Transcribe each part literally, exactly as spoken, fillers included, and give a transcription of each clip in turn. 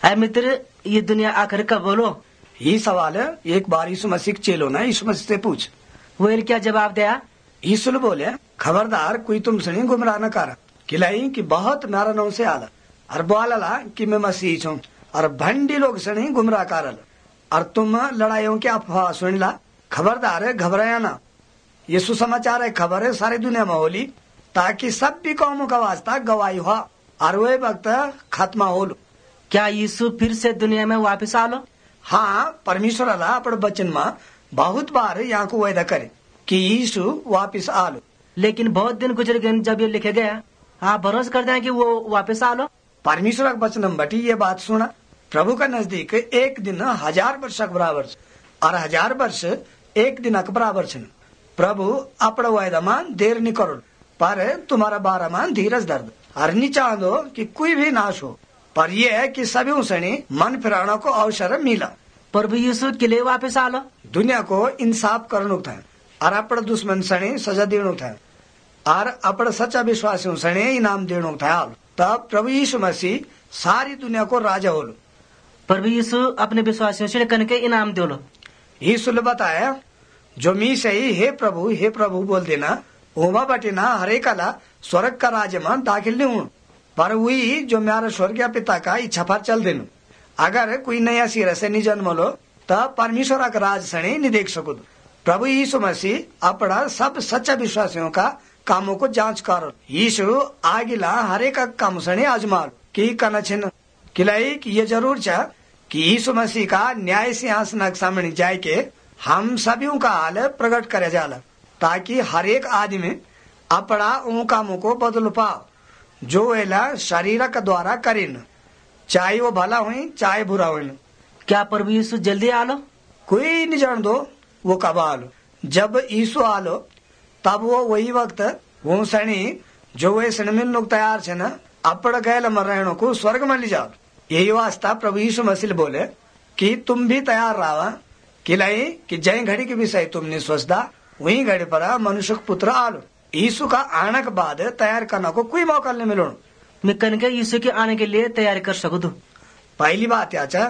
है मित्र, ये दुनिया आखिर कब बोलो? ये सवाल है एक बार यीशु मसीह चेलो ना यीशु मसीह से पूछ। वो क्या जवाब दिया? यीशु ने बोले, खबरदार कोई तुम सनी गुमराह न कर, किलाई कि बहुत मेरा नाम से आला और बोला कि मैं मसीह छूं और भंडी लोग सनी गुमराह करल और तुम लड़ाइयों की अफवाह सुन ला। खबरदार है, घबराया ना। ये सुसमाचार है, खबर है सारी दुनिया में होली ताकि सब भी कौमों का वास्ता गवाही हो और वही वक्त खत्म हो लो। क्या यीशु फिर से दुनिया में वापस आलो? हाँ, परमेश्वर अल्लाह अपने वचन में बहुत बार यहाँ को वायदा करे कि यीशु वापस आलो। लेकिन बहुत दिन गुजर गए जब ये लिखे गया, आप भरोसा करते हैं कि वो वापस आलो? परमेश्वर का वचन बटी ये बात सुना, प्रभु का नजदीक एक दिन हजार वर्ष के बराबर और हजार वर्ष एक दिन के बराबर छे। प्रभु अपने वायदा में देर नहीं करो, पर तुम्हारा बारह मान धीरज दर्द और नहीं चाहो कि कोई भी नाश हो, पर यह है कि सभी सनी मन फिराना को अवसर मिला। प्रभु यीशु के लिए वापस आलो, दुनिया को इंसाफ करने था और अपने दुश्मन सनी सजा देने था और अपने सच्चा विश्वासियों सने इनाम देने था। तब प्रभु यीशु मसीह सारी दुनिया को राजा हो लो। प्रभु यीशु अपने विश्वासियों से कन के इनाम दो लो। यीशु ने बताया, जो मी सही हे प्रभु हे प्रभु बोल देना, ओमा बटेना हरे कला स्वर्ग का राज्य में दाखिल नहीं हूँ, पर वही जो मेरा स्वर्गीय पिता का इच्छा पर चल देना। अगर कोई नया सिर से नहीं जन्म लो तब परमेश्वर का राज सने नहीं देख सको। प्रभु यीशु मसीह अपना सब सच्चा विश्वासियों का कामों को जांच करो। यीशु आगिला हरेक काम सने आजमाल की कन छिन किलाई कि ये जरूर चाह कि यीशु मसीह का न्याय सिंहासन के सामने जाए के हम सभी का हाल प्रकट करे जाला, ताकि हर एक आदमी अपना उन कामों को बदल पाओ जो वेला शरीर के द्वारा करें, चाहे वो भला हुई चाहे बुरा हुई। क्या प्रभु यीशु जल्दी आलो? कोई नहीं जान दो वो कब आलो। जब यीशु आलो तब वो वही वक्त वो सनी जो वे सनमिल लोग तैयार छे ना अपड़ गैल मरण को स्वर्ग में ले जाओ। यही वास्ता प्रभु यीशु मसीह बोले कि तुम भी तैयार रहा किलाई कि जय घड़ी के विषय तुमने सोचता वही घड़ी पर मनुष्य पुत्र आलो। यीशु का आने के बाद तैयार करने को कोई मौका नहीं मिलो। मैं कन के यीशु के आने के लिए तैयारी कर सकूं। तो पहली बात याचा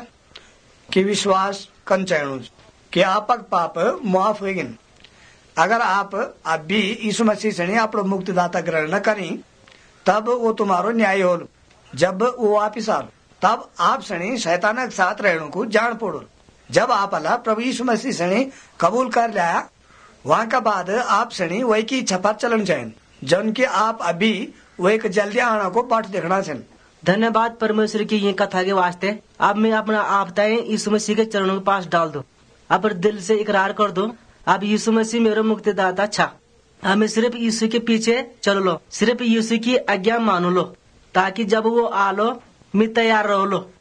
कि विश्वास कन चाहूं कि आपक पाप माफ हो गए। अगर आप अब भी यीशु मसीह से नहीं आप मुक्तिदाता ग्रहण न करें तब वो तुम्हारो न्याय हो। जब वो वापिस आ तब आप सनी शैतान के साथ रहने को जान पड़ो। जब आप अल्लाह प्रभु यीशु मसीह सनी कबूल कर लिया वहाँ का बाद आप सनी वही की इच्छा पर चलन चाहिए जन की आप अभी वही जल्दी आना को पाठ देखना चाहिए। धन्यवाद परमेश्वर की ये कथा के वास्ते। अब मैं अपना आपदाएं यीशु मसीह के चरणों के पास डाल दो, अब दिल से इकरार कर दो, अब यीशु मसीह मेरा मुक्तिदाता अच्छा। हमें सिर्फ यीशु के पीछे चलो लो, सिर्फ यीशु की आज्ञा मानो लो, ताकि जब वो आ लो मैं तैयार रहो लो।